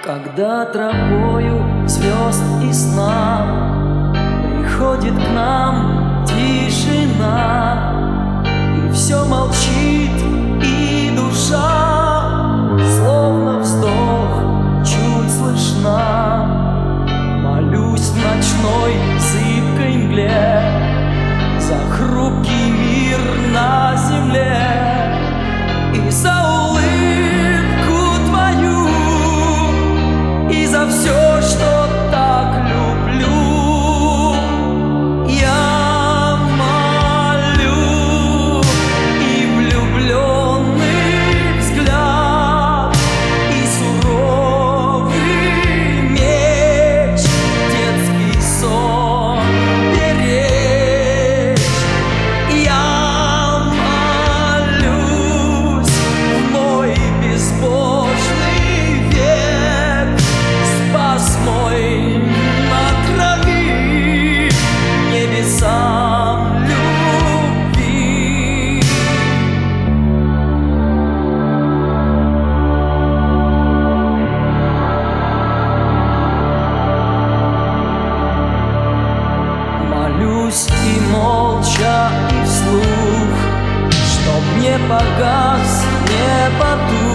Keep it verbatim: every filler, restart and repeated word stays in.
Когда тропою звезд и сна приходит к нам тишина, и все молчит, и душа, словно вздох, чуть слышна. Молюсь в ночной зыбкой мгле за хрупкий мир на земле и за улыбку твою, и за все, что так люблю. Я молю, и влюбленный взгляд, и суровый меч, детский сон беречь. Я молюсь в мой безбожный век, спас мой на крови небесам любви. Молюсь и молча, и вслух, чтоб не погас, не потух